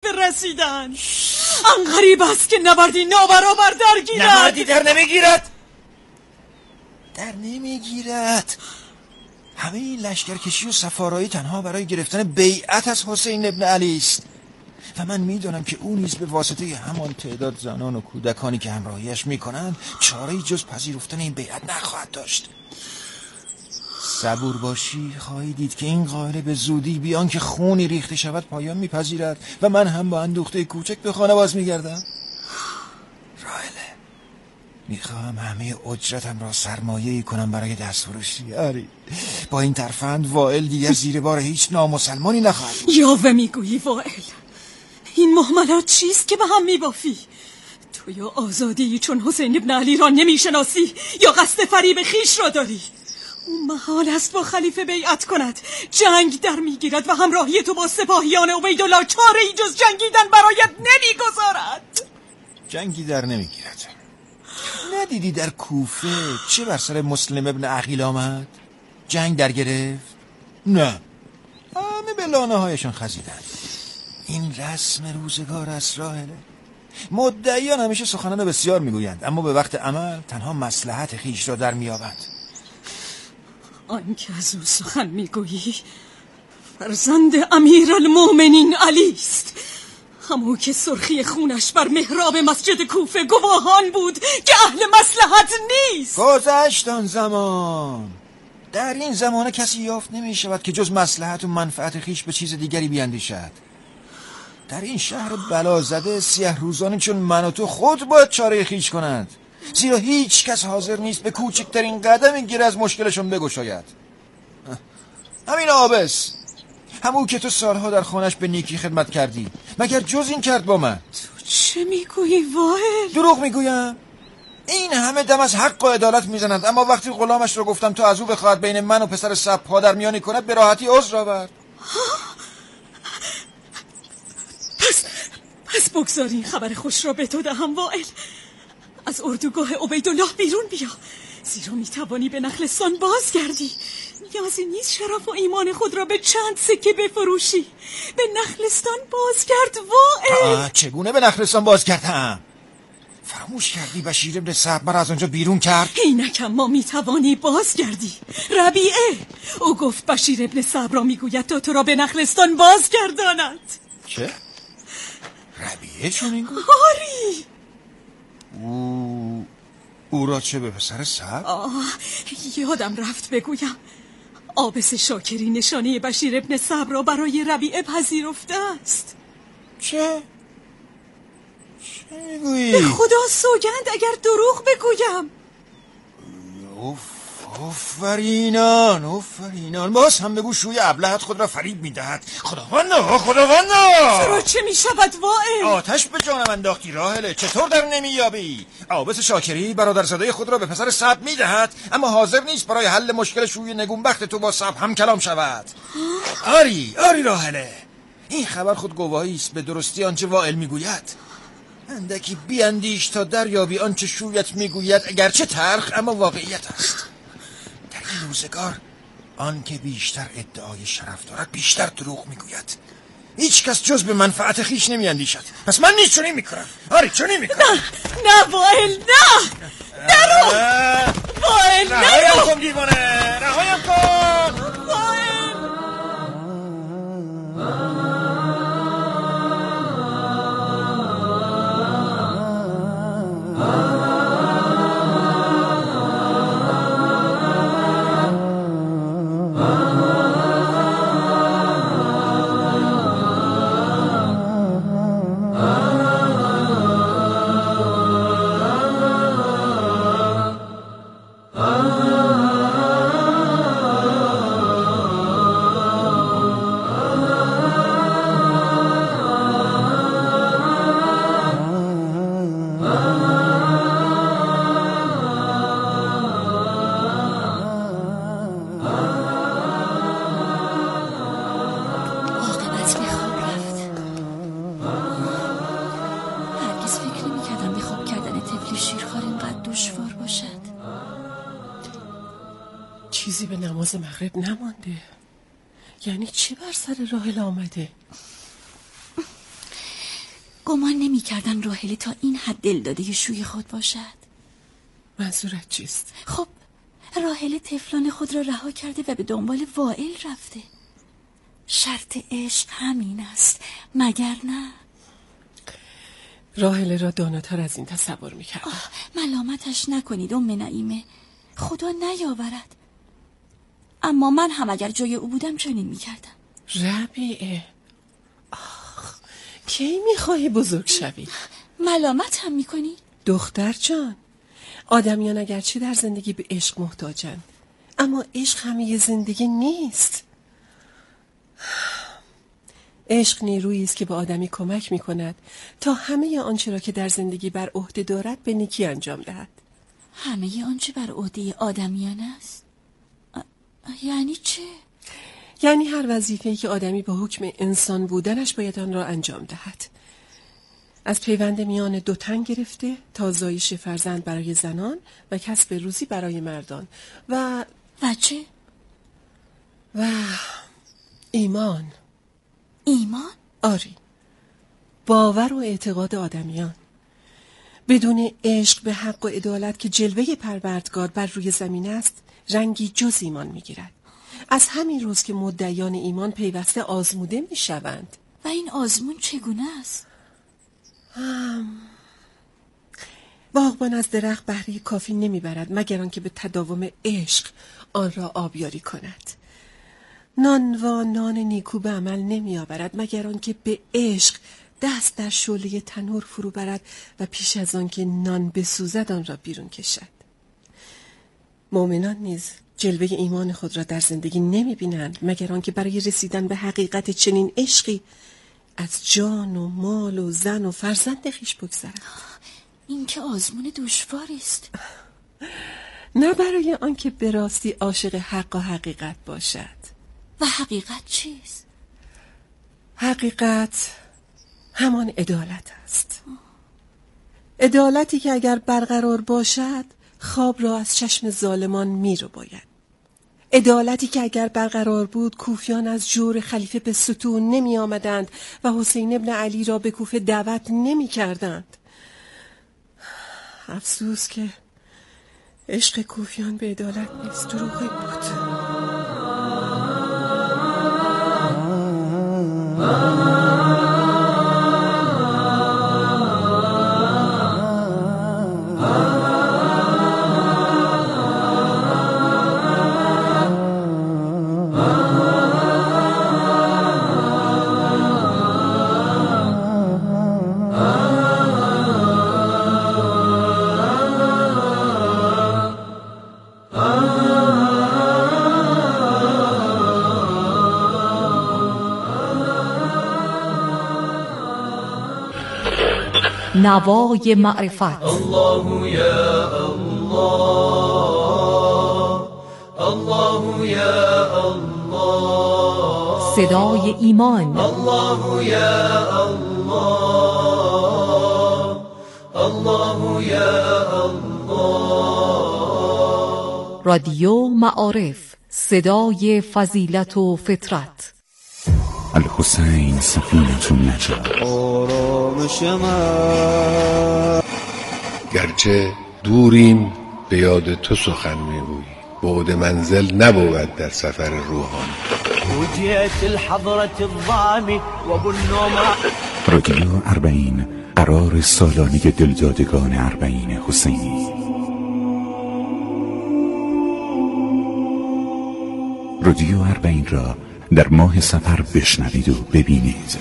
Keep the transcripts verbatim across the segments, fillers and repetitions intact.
به رسیدن. آن غریب است که نبردی نابرابر درگیرد. نبردی در نمیگیرد در نمیگیرد همه این لشکرکشی و سفارایی تنها برای گرفتن بیعت از حسین ابن علی است و من میدانم که او نیز به واسطه همان تعداد زنان و کودکانی که همراهیش میکنند چاره‌ای جز پذیرفتن این بیعت نخواهد داشت. صبور باشی خواهی دید که این قائله به زودی بیان که خونی ریخته شود پایان میپذیرد و من هم با اندوخته کوچک به خانه باز میگردم. راهله میخواهم همه اجرتم را سرمایه‌ای کنم برای دستفروشی. آری با این ترفند وائل دیگر زیر بار هیچ نامسلمانی نخواهد. یاوه میگویی وائل؟ این مهملات چیست که به هم میبافی؟ تو یا آزادی چون حسین ابن علی را نمیشناسی یا قصد فریب خیش را داری. اون محال است با خلیفه بیعت کند. جنگ در میگیرد و همراهی تو با سپاهیان عبیدالله چاره ای جز جنگیدن برایت نمیگذارد. جنگی در نمیگیرد. ندیدی در کوفه چه بر سر مسلم ابن عقیل آمد؟ جنگ در گرفت؟ نه، همه به لانه هایشون خزیدند. این رسم روزگار است راهله. مدعیان همیشه سخنان بسیار میگویند اما به وقت عمل تنها مصلحت خیش را در میابند. آن که از او سخن میگویی فرزند امیرالمؤمنین علی است، همون که سرخی خونش بر محراب مسجد کوفه گواهان بود که اهل مصلحت نیست. گذشت آن زمان. در این زمانه کسی یافت نمی شود که جز مصلحت و منفعت خیش به چیز دیگری بیندیشد. در این شهر بلازده سیه روزانی چون من و تو خود باید چاره خیش کنند، زیرا هیچ کس حاضر نیست به کوچکترین قدمی گیر از مشکلشون بگشاید. همین آبس، همون که تو سالها در خانش به نیکی خدمت کردی، مگر جز این کرد با من؟ تو چه میگویی وائل؟ دروغ میگویم؟ این همه دم از حق و عدالت میزنند، اما وقتی غلامش رو گفتم تو از او بخواهد بین من و پسر سب پادر میانی کند به راحتی عذر آورد. پس پس بگذار این خبر خوش را به تو دهم وائل. از اردوگاه عبیدالله بیرون بیا، زیرا میتوانی به نخلستان بازگردی. نیازی نیست شرف و ایمان خود را به چند سکه بفروشی. به نخلستان بازگرد وائل. چگونه به نخلستان بازگردم؟ فراموش کردی بشیر ابن سعد مرا از آنجا بیرون کرد؟ اینکم ما میتوانی بازگردی. ربیعه او گفت بشیر ابن سعد را میگوید تا تو را به نخلستان بازگرداند. چه؟ ربیعه چون این گفت؟ آری. او... او را چه به پسر سعد؟ آه یادم رفت بگویم، آبس شاکری نشانه بشیر ابن سعد را برای ربیعه پذیرفته است. چه؟ چه میگویی؟ به خدا سوگند اگر دروغ بگویم. اوف آفرینان آفرینان باز هم بگو شوی ابلهت خود را فریب میدهد. خداوندا خداوندا چرا چه میشود وائل؟ آتش به جانم انداختی راهله. چطور در نمیابی؟ آبس شاکری برادرزاده خود را به پسر سب میدهد اما حاضر نیست برای حل مشکل شوی نگونبخت تو با سب هم کلام شود. آری آری راهله، این خبر خود گواهی است به درستی آنچه وائل میگوید. اندکی بیاندیش تا دریابی آنچه شویت میگوید اگرچه تلخ اما واقعیت است. در این روزگار آن که بیشتر ادعای شرف دارد بیشتر دروغ میگوید. هیچ کس جز به منفعت خیش نمیاندیشد. پس من نیز چنین میکنم. آری چنین میکنم. نه نه وائل نه نرو وائل نرو. رهایم کن دیوانه، رهایم کن وائل. چیزی به نماز مغرب نمانده. یعنی چی بر سر راحله آمده؟ گمان نمی کردن راهله تا این حد دلداده شوی خود باشد. منظورت چیست؟ خب راهله طفلان خود را رها کرده و به دنبال وائل رفته. شرط عشق همین است مگر نه؟ راهله را داناتر از این تصور میکردم. ملامتش نکنید ام نعیمه، خدا نیاورد. اما من هم اگر جای او بودم چنین میکردم. ربیعه، آخ کی میخواهی بزرگ شوی؟ ملامت هم میکنی؟ دختر جان، آدمیان اگرچه در زندگی به عشق محتاجند، اما عشق همه زندگی نیست. عشق نیرویی است که به آدمی کمک میکند تا همه آنچه را که در زندگی بر عهده دارد به نیکی انجام دهد. همه آنچه بر عهده آدمیان است؟ یعنی چه؟ یعنی هر وظیفه‌ای که آدمی با حکم انسان بودنش باید آن را انجام دهد، از پیوند میان دو تن گرفته تا زایش فرزند برای زنان و کسب روزی برای مردان و و چه؟ و ایمان. ایمان؟ آری، باور و اعتقاد آدمیان. بدون عشق به حق و عدالت که جلوه پروردگار بر روی زمین است، رنگی جز ایمان میگیرد. از همین روز که مدعیان ایمان پیوسته آزموده میشوند. و این آزمون چگونه است؟ باغبان از درخت بهره کافی نمیبرد مگر آنکه به تداوم عشق آن را آبیاری کند. نانوا نان نیکو به عمل نمی آورد مگر آنکه به عشق دست در شعله تنور فرو برد و پیش از آنکه نان بسوزد آن را بیرون کشد. مؤمنان نیز جلوه ایمان خود را در زندگی نمی بینند مگر آنکه برای رسیدن به حقیقت چنین عشقی از جان و مال و زن و فرزند خویش بگذرند. این که آزمون دشواری است. نه برای آنکه به راستی عاشق حق و حقیقت باشد. و حقیقت چیست؟ حقیقت همان عدالت است. عدالتی که اگر برقرار باشد خواب را از چشم ظالمان می رو باید. عدالتی که اگر برقرار بود کوفیان از جور خلیفه به ستون نمی آمدند و حسین ابن علی را به کوفه دعوت نمی کردند. افسوس که عشق کوفیان به عدالت نیست، دروغی بود. نوای معرفت. الله یا الله، الله یا الله، صدای ایمان. الله یا الله، الله یا الله. رادیو معارف، صدای فضیلت و فطرت. الحسین سفینة النجاة. آرامش من گرچه دوریم به یاد تو سخن میگویی، بعد منزل نبود در سفر روحانی. وجهت الحضرة الضامي وابو النوما. رادیو اربعین، قرار سالانه دلدادگان اربعین حسینی. رادیو اربعین را در ماه سفر بشنوید و ببینید.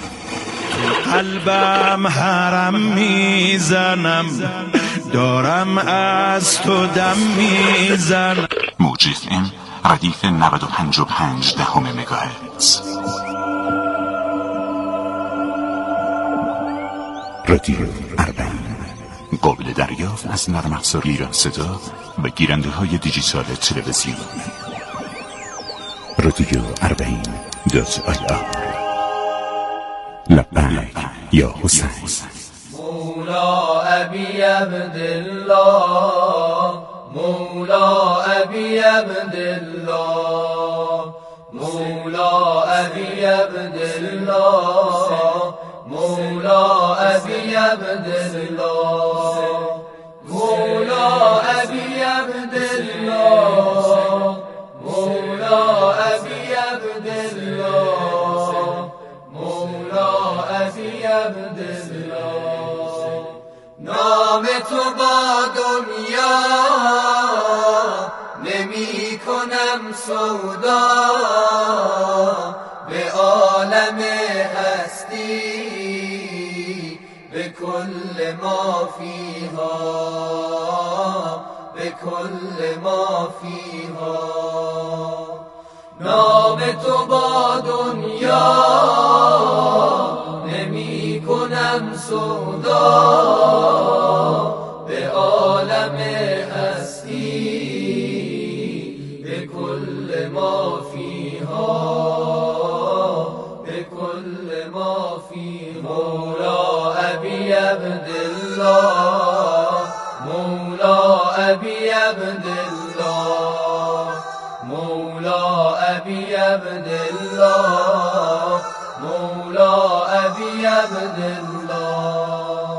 قلبم حرم میزنم، دارم از تو دم میزنم. موج اف ام ردیف نود و پنج و پنج دهم مگاهرتز. رادیو اربعین، قابل دریافت از نرم افزار ایران صدا و گیرنده های دیجیتال تلویزیون. رادیو اربعین دات آی آر. لبیک یا حسین. مولا ابی عبدالله، مولا ابی عبدالله، مولا ابی عبدالله، مولا ابی أبي عبد الله مولا أبي عبد الله مولا أبي عبد الله مولا أبي عبد الله نام تو با دنیا نمی کنم سودا به عالم هستی به کل ما فیها به کل ما فیها نام تو با دنیا نمی کنم سودا به عالم هستی به کل ما فیها به کل ما فیها مولا ابی عبدالله مولا ابی عبدالله مولا ابی عبدالله مولا ابی عبدالله.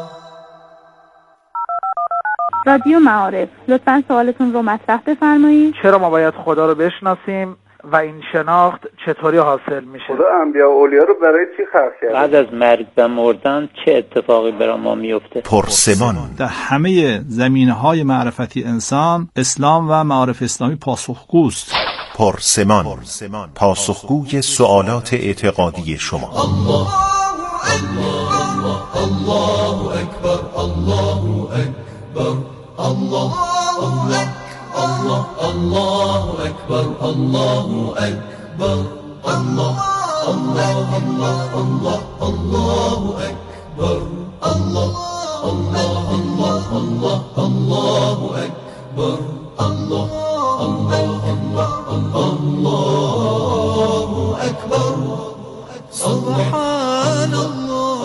رادیو معارف، لطفاً سوالتون رو مطرح بفرمایید. چرا ما باید خدا رو بشناسیم و این شناخت چطوری حاصل میشه؟ خدا انبیا و اولیا رو برای چی خلق کرده؟ بعد از مرگ و مردن چه اتفاقی برای ما میفته؟ پرسمان. در همه زمینه‌های معرفتی انسان، اسلام و معارف اسلامی پاسخگوست. پرسمان، پاسخگوی سوالات اعتقادی شما. الله الله الله اکبر الله اکبر الله الله الله الله اکبر الله اکبر الله الله الله الله الله اکبر الله الله الله الله الله اکبر الله الله الله الله اکبر سبحان الله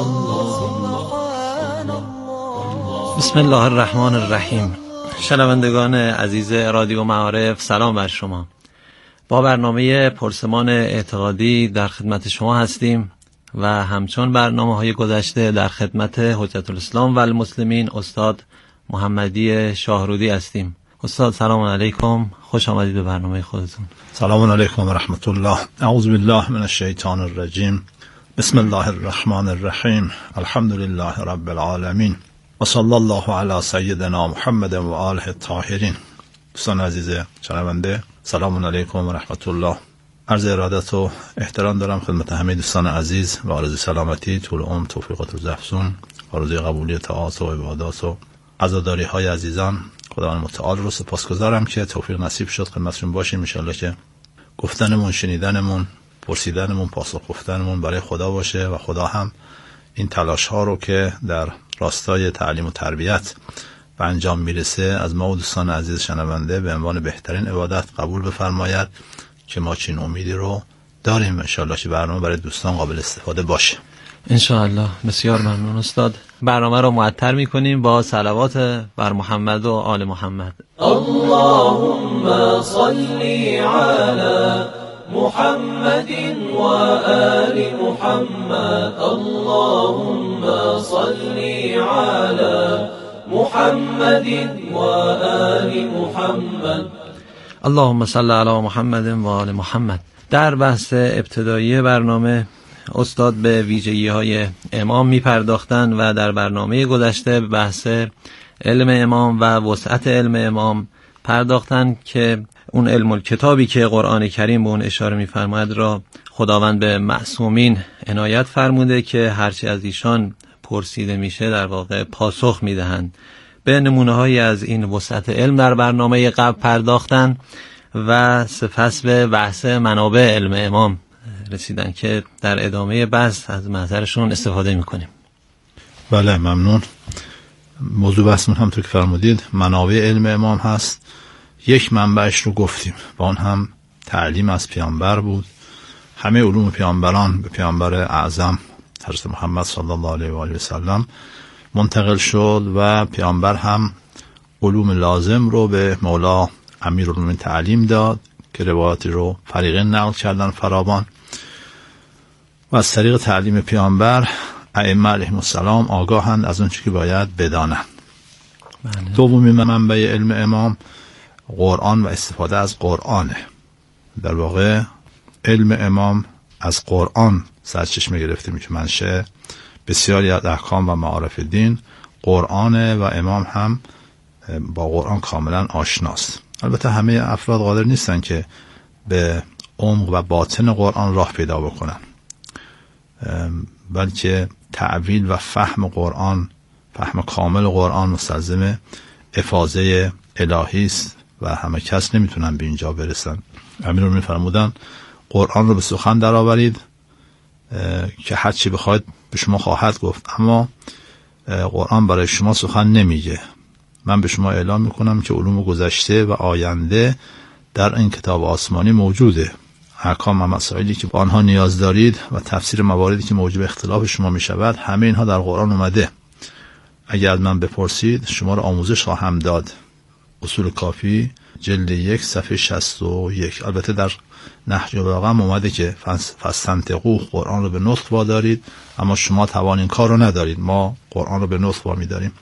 سبحان الله. بسم الله الرحمن الرحیم. شنوندگان عزیز رادیو معارف، سلام بر شما. با برنامه پرسمان اعتقادی در خدمت شما هستیم و همچون برنامه‌های گذشته در خدمت حجت الاسلام و المسلمین استاد محمدی شاهرودی هستیم. استاد سلام علیکم، خوش آمدید به برنامه خودتون. سلام علیکم و رحمت الله. اعوذ بالله من الشیطان الرجیم. بسم الله الرحمن الرحیم. الحمد لله رب العالمین و صلی الله علی سیدنا محمد و آله الطاهرین. دوستان عزیز شنونده، سلام علیکم و رحمت الله. عرض ارادت و احترام دارم خدمت همه دوستان عزیز و آرزوی سلامتی، طول عمر، توفیقات و افزون، آرزوی قبولی طاعات و عبادات و عزاداری های عزیزان. خداوند متعال رو سپاسگزارم که توفیق نصیب شد خدمتشون باشیم. ان شاءالله که گفتنمون، شنیدنمون، پرسیدنمون، پاسخ گفتنمون برای خدا باشه و خدا هم این تلاش ها رو که در راستای تعلیم و تربیت به انجام میرسه از ما و دوستان عزیز شنونده به عنوان بهترین عبادت قبول بفرماید که ما چین امیدی رو داریم ان شاءالله که برنامه برای دوستان قابل استفاده باشه ان شاءالله. بسیار ممنون استاد. برنامه رو معطر میکنیم با صلوات بر محمد و آل محمد. اللهم صل علی محمد و آل محمد. اللهم صل علی محمد و آل محمد. اللهم صل علی محمد و آل محمد. در بحث ابتدایی برنامه استاد به ویژگی های امام می پرداختن و در برنامه گذشته بحث علم امام و وسعت علم امام پرداختن که اون علم الکتابی که قرآن کریم به اون اشاره می فرماید را خداوند به معصومین عنایت فرموده که هرچی از ایشان پرسیده میشه در واقع پاسخ می دهند. به نمونه هایی از این وسعت علم در برنامه قبل پرداختن و سپس به بحث منابع علم امام رسیدن که در ادامه بحث از محضرشون استفاده میکنیم. بله ممنون. موضوع بحثمون هم تو که فرمودید منابع علم امام هست. یک منبعش رو گفتیم و آن هم تعلیم از پیامبر بود. همه علوم پیامبران به پیامبر اعظم حضرت محمد صلی الله علیه و آله و سلم منتقل شد و پیامبر هم علوم لازم رو به مولا امیرالمومنین تعلیم داد که روایاتی رو فریقین نقل کردن فراوان و از طریق تعلیم پیامبر ائمه علیهم السلام آگاهند از اون چیزی که باید بدانند. دومین منبع علم امام قرآن و استفاده از قرآنه. در واقع علم امام از قرآن سرچشمه گرفته میشه. منشأ بسیاری از احکام و معارف دین قرآنه و امام هم با قرآن کاملا آشناست. البته همه افراد قادر نیستن که به عمق و باطن قرآن راه پیدا بکنن، بلکه تعویل و فهم قرآن، فهم کامل قرآن مستلزم افاضه الهی است و همه کس نمیتونن به اینجا برسن. امیرالمومنین فرمودن قرآن رو به سخن درآورید که هر چی بخواید به شما خواهد گفت، اما قرآن برای شما سخن نمیگه. من به شما اعلام میکنم که علوم گذشته و آینده در این کتاب آسمانی موجوده. احکام و مسائلی که با آنها نیاز دارید و تفسیر مواردی که موجب اختلاف شما میشود، همه اینها در قرآن اومده. اگر از من بپرسید شما را آموزش خواهم داد. اصول کافی جلد یک صفحه شصت و یک. البته در نهج البلاغه هم اومده که فاستنطقوا، قرآن رو به نطق وادارید، اما شما توان این کار رو ندارید. ما قرآن رو به نطق وامیداریم.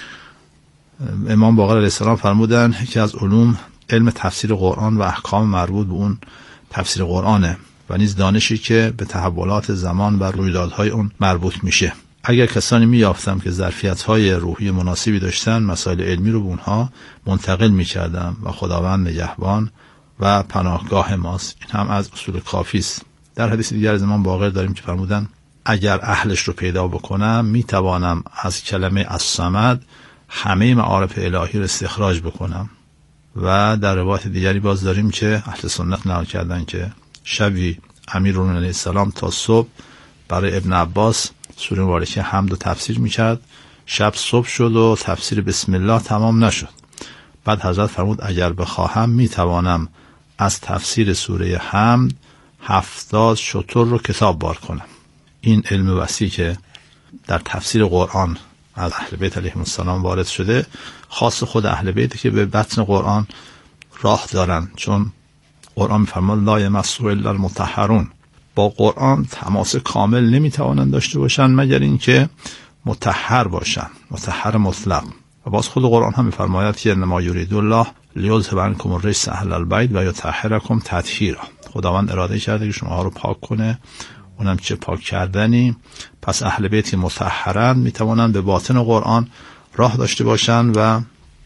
امام باقر علیه السلام فرمودن که از علوم علم تفسیر قرآن و احکام مربوط به اون تفسیر قرآنه و نیز دانشی که به تحولات زمان و رویدادهای اون مربوط میشه. اگر کسانی میافتم که ظرفیت‌های روحی مناسبی داشتن، مسائل علمی رو به اونها منتقل میکردم و خداوند نگهبان و پناهگاه ماست. این هم از اصول کافی است. در حدیث دیگر از امام باقر داریم که فرمودن اگر اهلش رو پیدا بکنم میتوانم از کلمه الصمد همه معارف الهی رو استخراج بکنم. و در روایت دیگری باز داریم که اهل سنت نقل کردن که شبی امیرالمومنین علیه السلام تا صبح برای ابن عباس سوره مبارکه حمد و تفسیر میکرد. شب صبح شد و تفسیر بسم الله تمام نشد. بعد حضرت فرمود اگر بخواهم میتوانم از تفسیر سوره حمد هفتاد شتر رو کتاب بار کنم. این علم وسیع که در تفسیر قرآن از اهل بیت علیهم السلام وارد شده، خاص خود اهل بیت که به بطن قرآن راه دارن، چون قرآن می‌فرماد لا یمسه الا المطهرون. با قرآن تماس کامل نمیتوانند داشته باشن مگر اینکه مطهر باشن، مطهر مطلق. و باز خود قرآن هم می‌فرماید که انما یرید الله لیذهب عنکم الرجس اهل البیت و یطهرکم تطهیرا. خداوند اراده کرده که شما رو پاک کنه، اونم چه پاک کردنی. پس اهل بیت مطهرند میتوانند به باطن قرآن راه داشته باشند و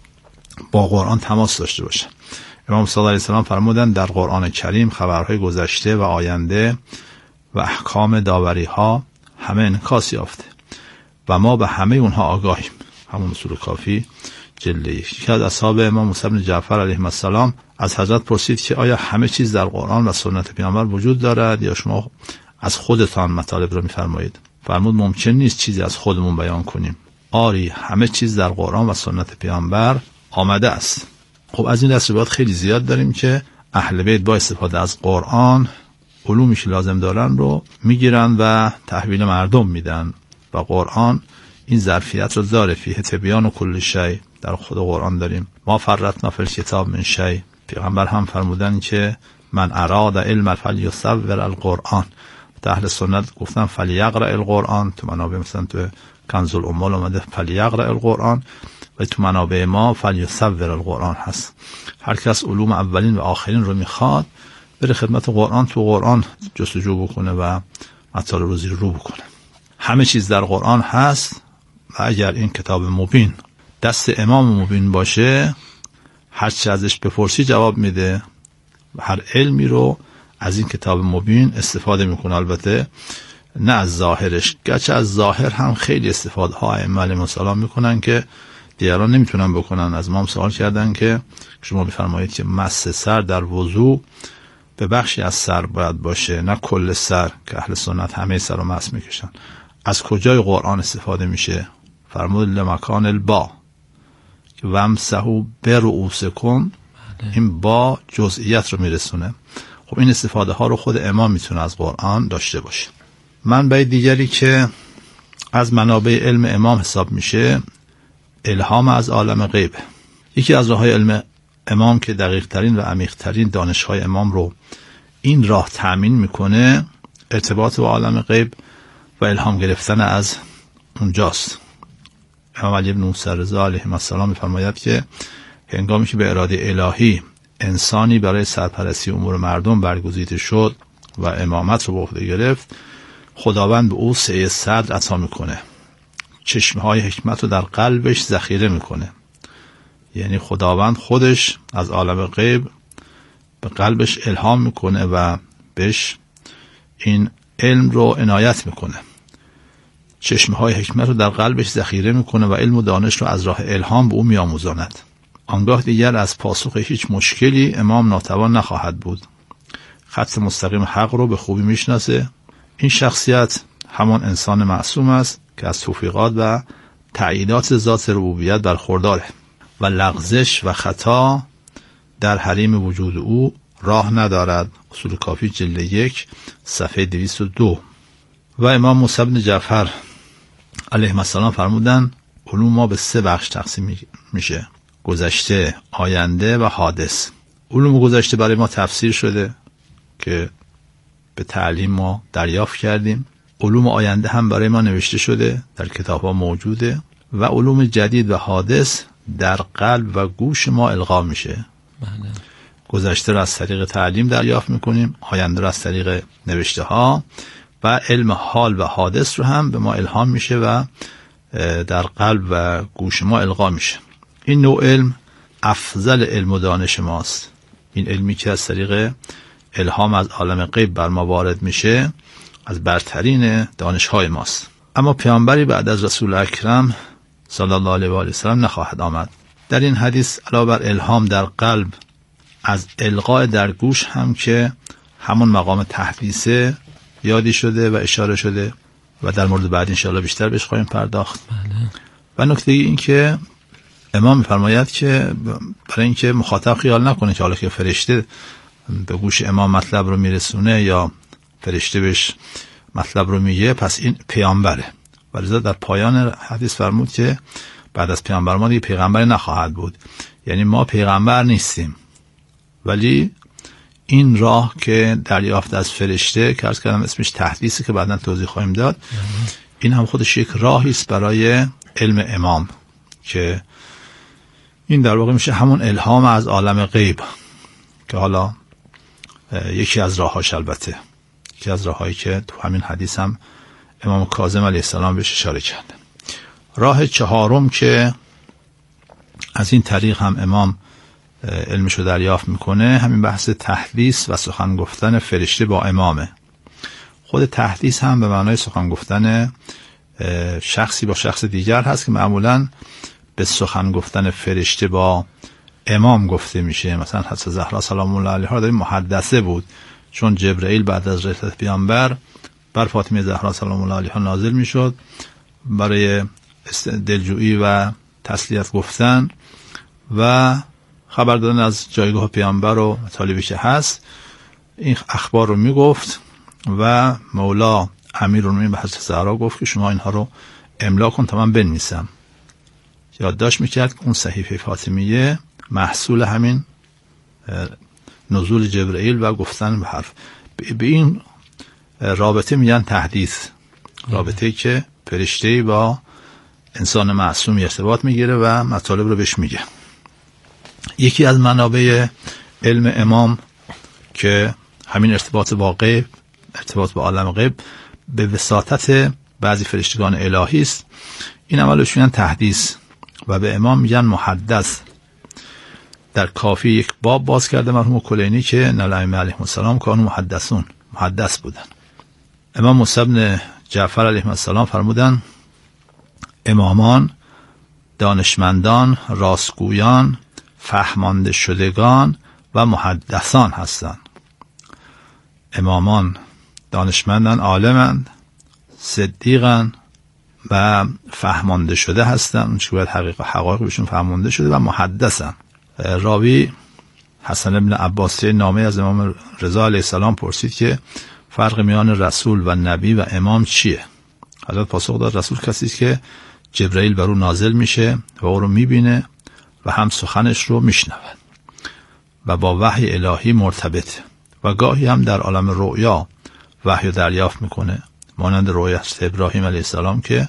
با قرآن تماس داشته باشند. امام صادق علیه السلام فرمودند در قرآن کریم خبرهای گذشته و آینده و احکام داوری ها همه انعکاس یافته و ما به همه اونها آگاهیم. همون اصول کافی جلد یک. یکی از اصحاب امام موسی بن جعفر علیه السلام از حضرت پرسید که آیا همه چیز در قرآن و سنت پیامبر وجود دارد یا شما از خودتان مطالب رو میفرمایید؟ فرمود ممکن نیست چیزی از خودمون بیان کنیم. آری همه چیز در قرآن و سنت پیامبر آمده است. خب از این دست روایات خیلی زیاد داریم که اهل بیت با استفاده از قرآن علومی که لازم دارن رو میگیرن و تحویل مردم میدن و قرآن این ظرفیت رو داره. فیه تبیان و کل شیء، در خود قرآن داریم ما فرطنا فی الکتاب من شیء. پیغمبر هم فرمودن که من اراد علم فلیصور القرآن. اهل سنت گفتن فلیقرأ القرآن، تو منابع مثلا تو کنز الاموال اومده فلیقرأ القرآن و تو منابع ما فلیصور القرآن هست. هر کس علوم اولین و آخرین رو میخواد بره خدمت قرآن، تو قرآن جستجو بکنه و مطالب رو زیر رو بکنه. همه چیز در قرآن هست و اگر این کتاب مبین دست امام مبین باشه، هر چی ازش بپرسی جواب میده و هر علمی رو از این کتاب مبین استفاده میکنه. البته نه از ظاهرش، گرچه از ظاهر هم خیلی استفاده ها ائمه علیهم السلام میکنن که دیگران نمیتونن بکنن. از ما سوال کردن که شما بفرمایید که مس سر در وضو به بخشی از سر باید باشه نه کل سر، که اهل سنت همه سر رو مس میکشن. از کجای قرآن استفاده میشه؟ فرمود لمکان البا که ومسحوا برؤوسکم. این با جزئیات رو میرسونه. خب این استفاده ها رو خود امام میتونه از قرآن داشته باشه. منبع دیگری که از منابع علم امام حساب میشه الهام از عالم غیب. یکی از راههای علم امام که دقیق ترین و عمیق ترین دانش های امام رو این راه تأمین میکنه ارتباط با عالم غیب و الهام گرفتن از اونجاست. امام علی بن موسی رضا علیه السلام می‌فرماید که هنگامی که به اراده الهی انسانی برای سرپرستی امور مردم برگزیده شد و امامت رو به عهده گرفت، خداوند به او سعه صدر عطا میکنه، چشمهای حکمت رو در قلبش ذخیره میکنه. یعنی خداوند خودش از عالم غیب به قلبش الهام میکنه و بهش این علم رو عنایت میکنه، چشمهای حکمت رو در قلبش ذخیره میکنه و علم و دانش رو از راه الهام به او میآموزاند. آنگاه دیگر از پاسخ هیچ مشکلی امام ناتوان نخواهد بود. خط مستقیم حق رو به خوبی میشناسه. این شخصیت همان انسان معصوم است که از توفیقات و تأییدات ذات ربوبیت برخورداره و لغزش و خطا در حریم وجود او راه ندارد. اصول کافی جلد یک صفحه دویست و دو. و امام موسی بن جعفر علیه السلام فرمودن علوم ما به سه بخش تقسیم میشه: گذشته، آینده و حادث. علوم گذشته برای ما تفسیر شده که به تعلیم ما دریافت کردیم. علوم آینده هم برای ما نوشته شده، در کتاب ها موجوده. و علوم جدید و حادث در قلب و گوش ما القا میشه. بله. گذشته را از طریق تعلیم دریافت میکنیم، آینده را از طریق نوشته ها، و علم حال و حادث رو هم به ما الهام میشه و در قلب و گوش ما القا میشه. این نوع علم افضل علم و دانش ماست. این علمی که از طریق الهام از عالم غیب بر ما وارد میشه از برترین دانش های ماست. اما پیامبری بعد از رسول اکرم صلی الله علیه و آله و سلم نخواهد آمد. در این حدیث علاوه بر الهام در قلب، از القاء در گوش هم که همون مقام تحدیثه یادی شده و اشاره شده و در مورد بعد انشاءالله بیشتر بهش خواهیم پرداخت. بله. و نکته این که امام می‌فرماید که برای اینکه مخاطب خیال نکنه که حالا که فرشته به گوش امام مطلب رو میرسونه یا فرشته بهش مطلب رو میگه پس این پیامبره. ولذا در پایان حدیث فرمود که بعد از پیامبر ما دیگه پیغمبر نخواهد بود. یعنی ما پیغمبر نیستیم، ولی این راه که دریافت از فرشته که عرض کردم اسمش تحدیثه که بعداً توضیح خواهیم داد، این هم خودش یک راهی است برای علم امام که این در واقع میشه همون الهام از عالم غیب که حالا یکی از راهاش، البته یکی از راهایی که تو همین حدیث هم امام کاظم علیه السلام بهش اشاره کرده. راه چهارم که از این طریق هم امام علمشو دریافت میکنه همین بحث تحدیث و سخن گفتن فرشته با امامه. خود تحدیث هم به معنای سخن گفتن شخصی با شخص دیگر هست که معمولاً به سخن گفتن فرشته با امام گفته میشه. مثلا حضرت زهرا سلام الله علیها داریم محدثه بود، چون جبرئیل بعد از رسالت پیامبر بر فاطمه زهرا سلام الله علیها نازل میشد برای دلجویی و تسلیت گفتن و خبر دادن از جایگاه پیامبر و مطالبی که هست. این اخبار رو میگفت و مولا امیرالمومنین به حضرت زهرا گفت که شما اینها رو املا کن تا من بنویسم. یادداشت میکرد که اون صحیفه فاطمیه محصول همین نزول جبرئیل و گفتن به حرف. به این رابطه میگن تحدیث، رابطه‌ای که فرشته با انسان معصوم ارتباط میگیره و مطالب رو بهش میگه. یکی از منابع علم امام که همین ارتباط با غیب، ارتباط با عالم غیب به وساطت بعضی فرشتگان الهی است. این عملش میگن تحدیث و به امام میگن محدث. در کافی یک باب باز کرده مرحوم کلینی که نلائمه علیهم السلام کانوا محدثون، محدث بودن. امام موسی بن جعفر علیه السلام فرمودن امامان دانشمندان، راستگویان، فهمانده شدگان و محدثان هستند. امامان دانشمندان، عالمند، صدیقن و فهمانده شده هستند، اون چیزی که باید حقیقت حقایق بهشون فهمانده شده، و محدثن. راوی حسن ابن عباسی نامه از امام رضا علیه السلام پرسید که فرق میان رسول و نبی و امام چیه؟ حضرت پاسخ داد رسول کسی است که جبرئیل بر او نازل میشه و او رو میبینه و هم سخنش رو میشنود و با وحی الهی مرتبط و گاهی هم در عالم رؤیا وحی دریافت میکنه مانند رویا است ابراهیم علیه السلام که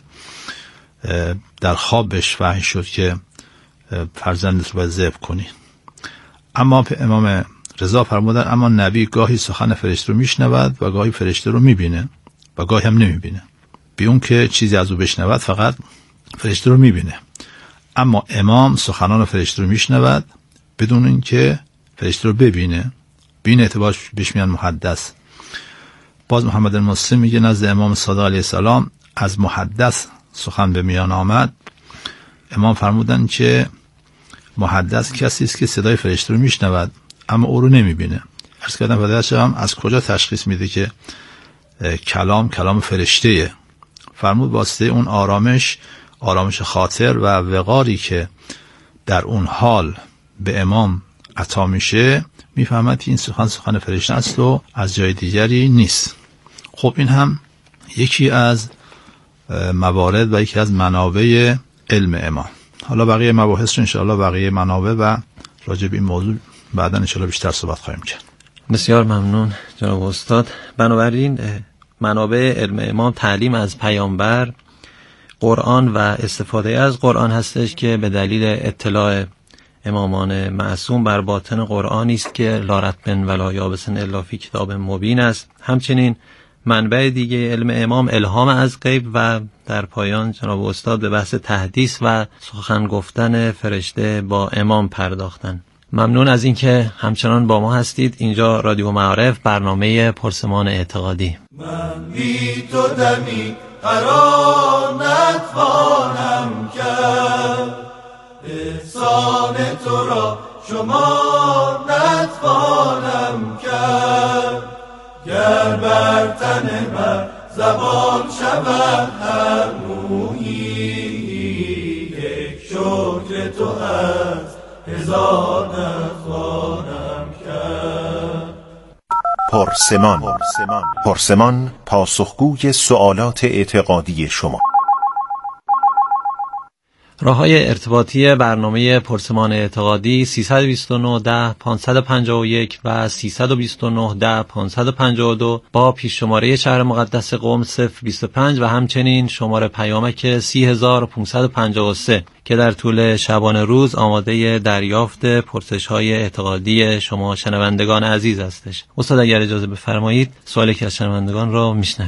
در خواب بهش وحی شد که فرزندت رو باید ذبح کنی. اما امام رضا فرمودن اما نبی گاهی سخن فرشته رو میشنود و گاهی فرشته رو میبینه و گاهی هم نمیبینه. بی اون که چیزی از او بشنود فقط فرشته رو میبینه. اما امام سخنان فرشته رو میشنود بدون اینکه فرشته رو ببینه. بین اعتبار بهش میگن محدث. باز محمد المسلم میگه نزد امام صادق علیه السلام از محدث سخن به میان آمد. امام فرمودن که محدث کسی است که صدای فرشته رو میشنود اما او رو نمیبینه. عرض کردم فضیلت هم از کجا تشخیص میده که کلام کلام فرشته‌ایه؟ فرمود واسطه اون آرامش آرامش خاطر و وقاری که در اون حال به امام عطا میشه میفهمد که این سخن سخن فرشته است و از جای دیگری نیست. خب این هم یکی از موارد و یکی از منابع علم امام. حالا بقیه مباحث رو انشاءالله بقیه منابع و راجع به این موضوع بعدا انشاءالله بیشتر صحبت خواهیم کرد. بسیار ممنون جناب استاد. بنابراین منابع علم امام تعلیم از پیامبر، قرآن و استفاده از قرآن هستش که به دلیل اطلاع امامان معصوم بر باطن قرآنی است که لا رطب ولا یابس الا فی کتاب مبین است. همچنین منبع دیگه علم امام الهام از غیب و در پایان جناب استاد به بحث تحدیث و سخن گفتن فرشته با امام پرداختن. ممنون از اینکه همچنان با ما هستید. اینجا رادیو معارف، برنامه پرسمان اعتقادی. من بی تو دمی قرار نتوانم کرد، احسان تو را شما نتوانم کرد. گر بر تن من زبان شود هر مویی، یک شکر تو هست هزار نتوانم کرد. پرسمان پرسمان پاسخگوی سوالات اعتقادی شما. راه‌های ارتباطی برنامه پرسمان اعتقادی سیصد و بیست و نه ده پانصد و پنجاه و یک و سیصد و بیست و نه ده پانصد و پنجاه و دو با پیش شماره شهر مقدس قم صفر بیست و پنج و همچنین شماره پیامک سی هزار و پانصد و پنجاه و سه که در طول شبانه روز آماده دریافت پرسش‌های اعتقادی شما شنوندگان عزیز هستش. استاد اگر اجازه بفرمایید سوالی که از شنوندگان را میشنویم.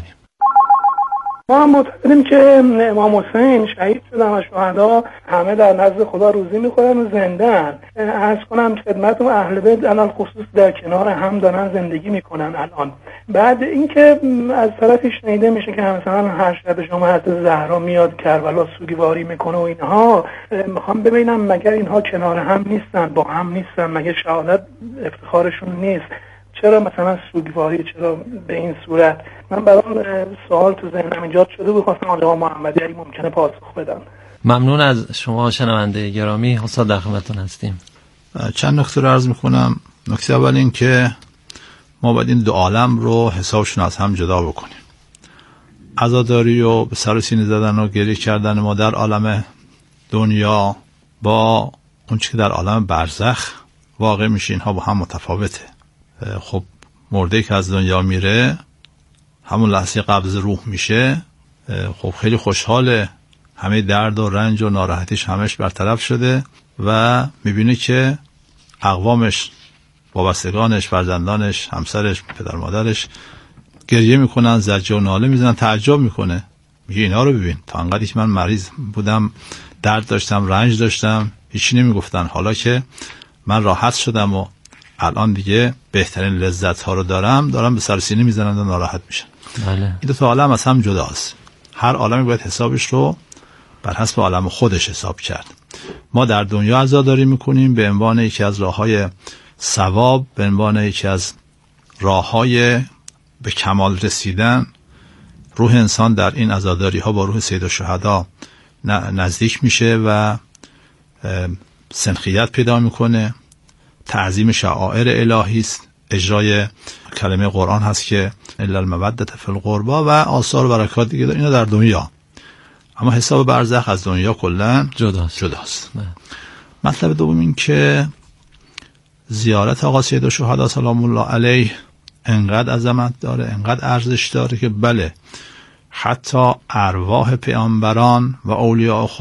ما هم معتقدیم که امام حسین شهید شدن و شهدا همه در نزد خدا روزی میخورن و زندن. عرض کنم خدمتتون اهل بیت الان خصوص در کنار هم دارن زندگی میکنن الان. بعد اینکه از طرفی شنیده میشه که مثلا هر شب شما حضرت زهرا میاد کربلا سوگواری میکنه و اینها، میخوام ببینم مگر اینها کنار هم نیستن، با هم نیستن؟ مگر شهادت افتخارشون نیست؟ چرا مثلا سوگواری، چرا به این صورت؟ من برام سوال تو ذهنم ایجاد شده بود، خواستم آقا محمدی اگه ممکنه پاسخ بدن. ممنون از شما شنونده گرامی. استاد در خدمتتون هستیم. چند نکته رو عرض میکنم. نکته اول این که ما باید این دو عالم رو حسابشون از هم جدا بکنیم. عزاداری و به سر و سینه زدن و گریه کردن ما در عالم دنیا با اون چیزی که در عالم برزخ واقع میشه اینها با هم متفاوته. خب مرده که از دنیا میره همون لحظه قبض روح میشه، خب خیلی خوشحاله، همه درد و رنج و ناراحتیش همش برطرف شده و میبینه که اقوامش، وابستگانش، فرزندانش، همسرش، پدر مادرش گریه میکنن، زجه و ناله میزنن. تعجب میکنه، میگه اینا رو ببین، تا انقدری که من مریض بودم، درد داشتم، رنج داشتم، هیچی نمیگفتن، حالا که من راحت شدم و الان دیگه بهترین لذت ها رو دارم، دارم به سر سینه میزنن و ناراحت میشن. بله. این دو تا عالم از هم جداست. هر عالمی باید حسابش رو بر حسب عالم خودش حساب کرد. ما در دنیا عزاداری میکنیم به عنوان یکی از راههای ثواب، به عنوان یکی از راههای به کمال رسیدن. روح انسان در این عزاداری ها با روح سید الشهدا نزدیک میشه و سنخیت پیدا میکنه. تعظیم شعائر الهی است، اجرای کلمه قرآن هست که الا المودة فی القربى و آثار و برکات دیگه اینا در دنیا. اما حساب برزخ از دنیا کلا جداست. جداست. مطلب دوم این که زیارت آقا سید الشهدا سلام الله علیه انقدر عظمت داره، انقدر ارزش داره که بله حتی ارواح پیامبران و اولیاء